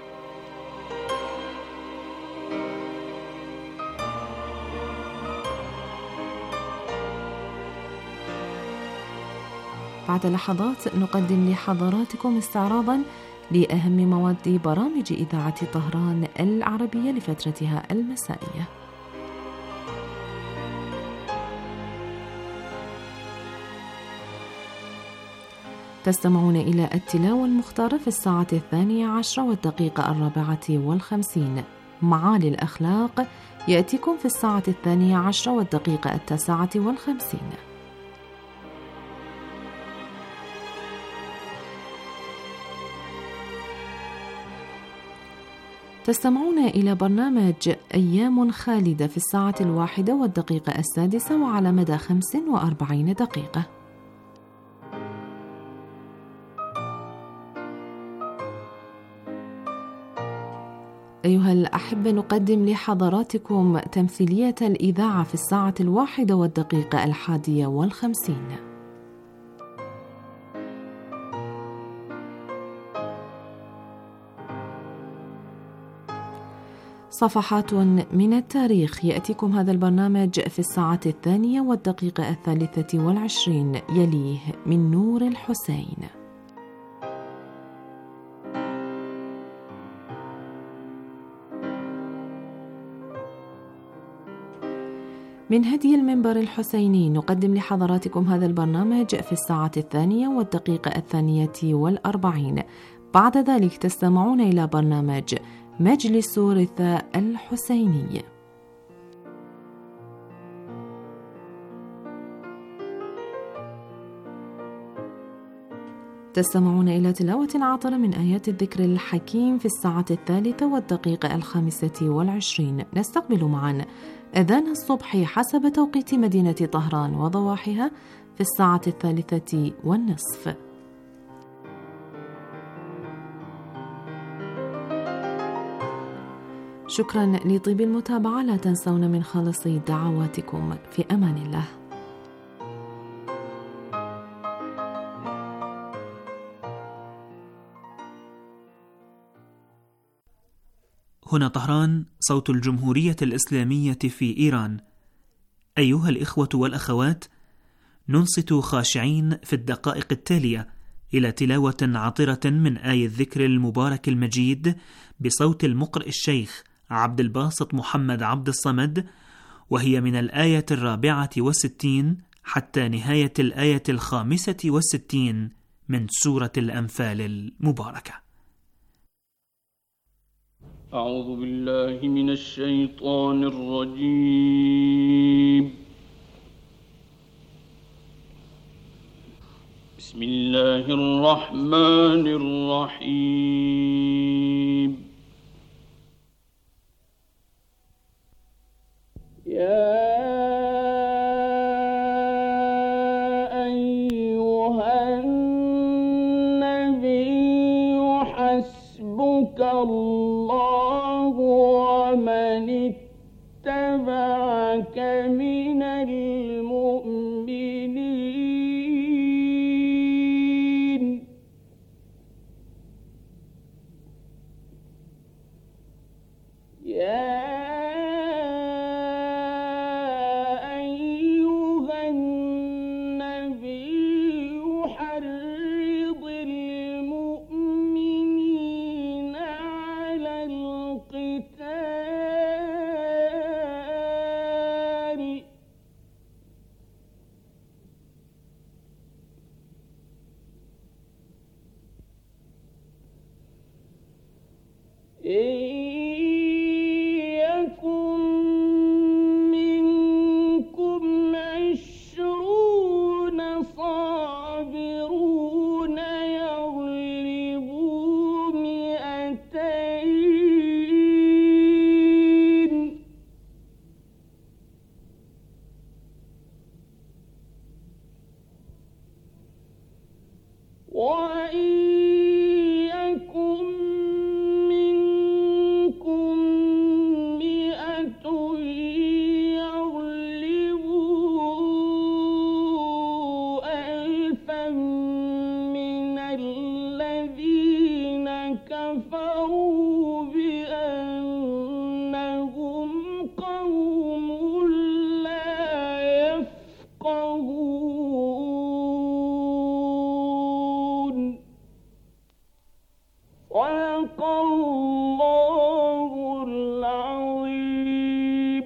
بعد لحظات نقدم لحضراتكم استعراضا لأهم مواد برامج إذاعة طهران العربية لفترتها المسائية. تستمعون إلى التلاوة المختارة في الساعة 12:04 معالي الأخلاق يأتيكم في الساعة 12:09. تستمعون إلى برنامج أيام خالدة في الساعة 1:06 وعلى مدى 45 دقيقة. أيها الأحبة، نقدم لحضراتكم تمثيلية الإذاعة في الساعة 1:51. صفحات من التاريخ. يأتيكم هذا البرنامج في الساعة 2:23 يليه من نور الحسين. من هدي المنبر الحسيني نقدم لحضراتكم هذا البرنامج في الساعة 2:42. بعد ذلك تستمعون إلى برنامج مجلس ثالث الحسيني. تستمعون إلى تلاوة عطرة من آيات الذكر الحكيم في الساعة 3:25. نستقبل معا أذان الصبح حسب توقيت مدينة طهران وضواحيها في الساعة 3:30. شكرا لطيب المتابعة. لا تنسون من خالص دعواتكم. في أمان الله. هنا طهران، صوت الجمهورية الإسلامية في إيران. أيها الإخوة والأخوات، ننصت خاشعين في الدقائق التالية إلى تلاوة عطرة من آية الذكر المبارك المجيد بصوت المقرئ الشيخ عبد الباسط محمد عبد الصمد، وهي من الآية 64 حتى نهاية الآية 65 من سورة الأنفال المباركة. أعوذ بالله من الشيطان الرجيم. بسم الله الرحمن الرحيم. يا أيها النبي حسبك الله ومن اتبعك من المؤمنين. يا أيها النبي حرض المؤمنين على القتال إن يكن منكم 20 صابرون يغلبوا 200 وإن يكن منكم 100 يغلبوا 1000 من الذين كفروا بأنهم قوم لا يفقهون. صدق الله العظيم.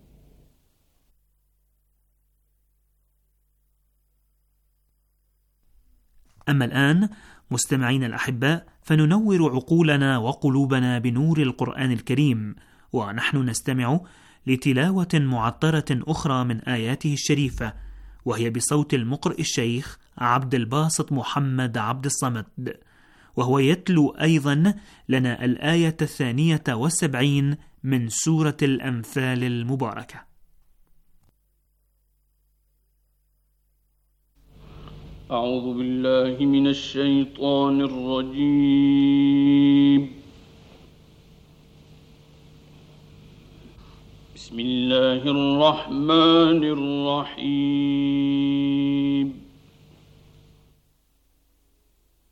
أما الآن مستمعين الأحباء، فننور عقولنا وقلوبنا بنور القرآن الكريم، ونحن نستمع لتلاوة معطرة أخرى من آياته الشريفة، وهي بصوت المقرئ الشيخ عبد الباسط محمد عبد الصمد، وهو يتلو أيضا لنا الآية 72 من سورة الأنفال المباركة. أعوذ بالله من الشيطان الرجيم. بسم الله الرحمن الرحيم.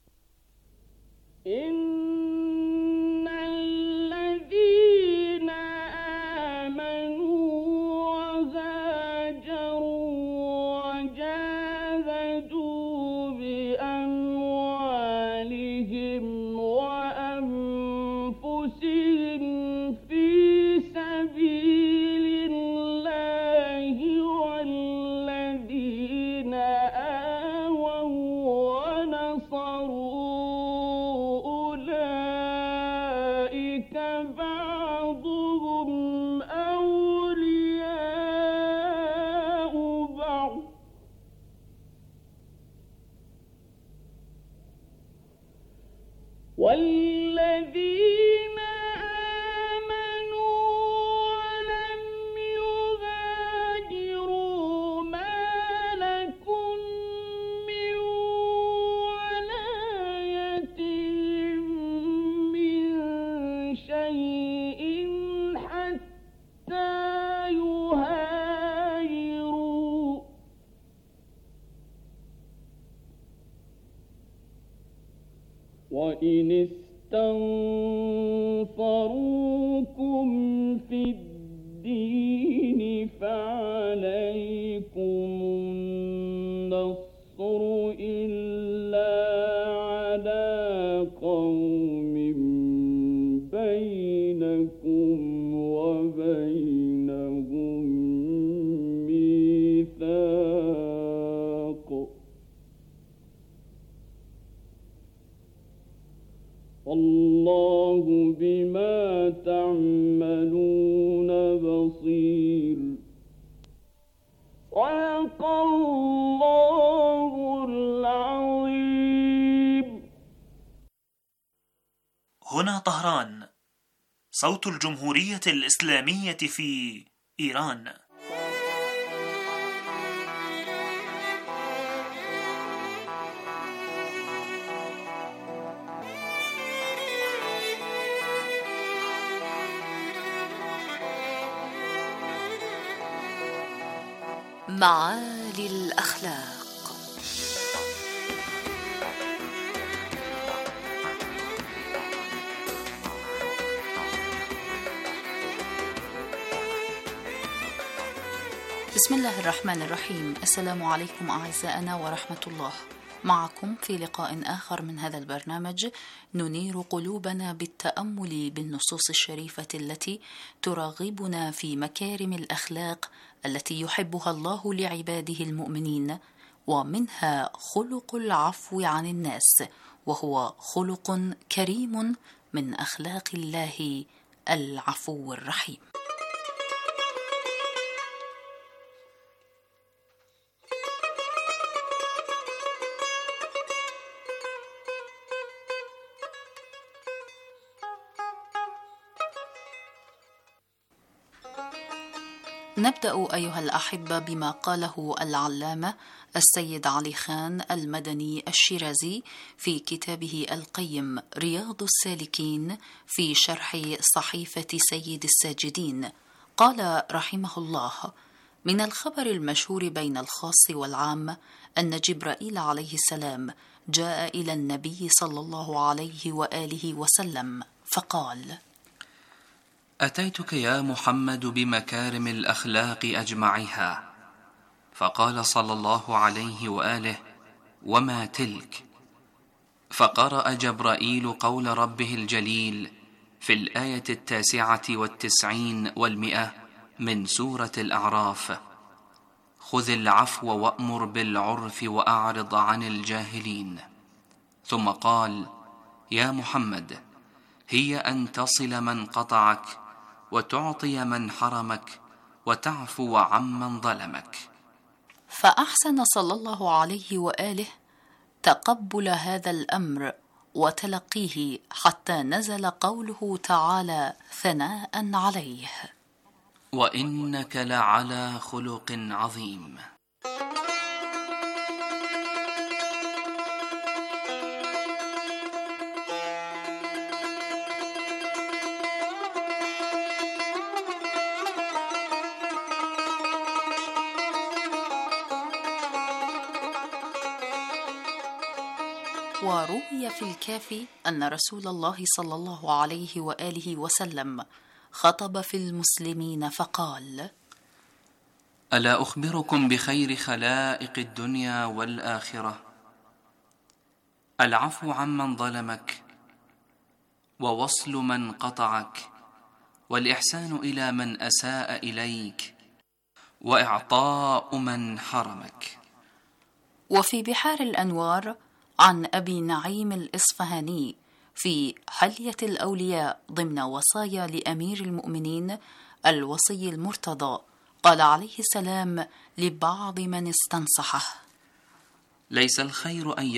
إن الذين والذين آمنوا ولم يهاجروا ما لكم من ولايتهم من شيء حتى يهاجروا وإن استنصروكم في الدين فعليكم النصر إلا على قوم بينكم وبينهم ميثاق والله بما تعملون بصير. صدق الله العظيم. هنا طهران، صوت الجمهورية الإسلامية في إيران. معالي الأخلاق. بسم الله الرحمن الرحيم. السلام عليكم أعزائنا ورحمة الله. معكم في لقاء آخر من هذا البرنامج ننير قلوبنا بالتأمل بالنصوص الشريفة التي تراغبنا في مكارم الأخلاق التي يحبها الله لعباده المؤمنين، ومنها خلق العفو عن الناس، وهو خلق كريم من أخلاق الله العفو الرحيم. نبدأ أيها الأحبة بما قاله العلامة السيد علي خان المدني الشيرازي في كتابه القيم رياض السالكين في شرح صحيفة سيد الساجدين. قال رحمه الله: من الخبر المشهور بين الخاص والعام أن جبرائيل عليه السلام جاء إلى النبي صلى الله عليه وآله وسلم فقال: أتيتك يا محمد بمكارم الأخلاق أجمعها. فقال صلى الله عليه وآله: وما تلك؟ فقرأ جبرائيل قول ربه الجليل في الآية 99 و100 من سورة الأعراف: خذ العفو وأمر بالعرف وأعرض عن الجاهلين. ثم قال: يا محمد، هي أن تصل من قطعك، وتعطي من حرمك، وتعفو عمن ظلمك. فأحسن صلى الله عليه وآله تقبل هذا الأمر وتلقيه حتى نزل قوله تعالى ثناء عليه: وإنك لعلى خلق عظيم. وروي في الكافي أن رسول الله صلى الله عليه وآله وسلم خطب في المسلمين فقال: ألا أخبركم بخير خلائق الدنيا والآخرة؟ العفو عمن ظلمك، ووصل من قطعك، والإحسان إلى من أساء إليك، وإعطاء من حرمك. وفي بحار الأنوار عن أبي نعيم الإصفهاني في حلية الأولياء ضمن وصايا لأمير المؤمنين الوصي المرتضى، قال عليه السلام لبعض من استنصحه: ليس الخير أن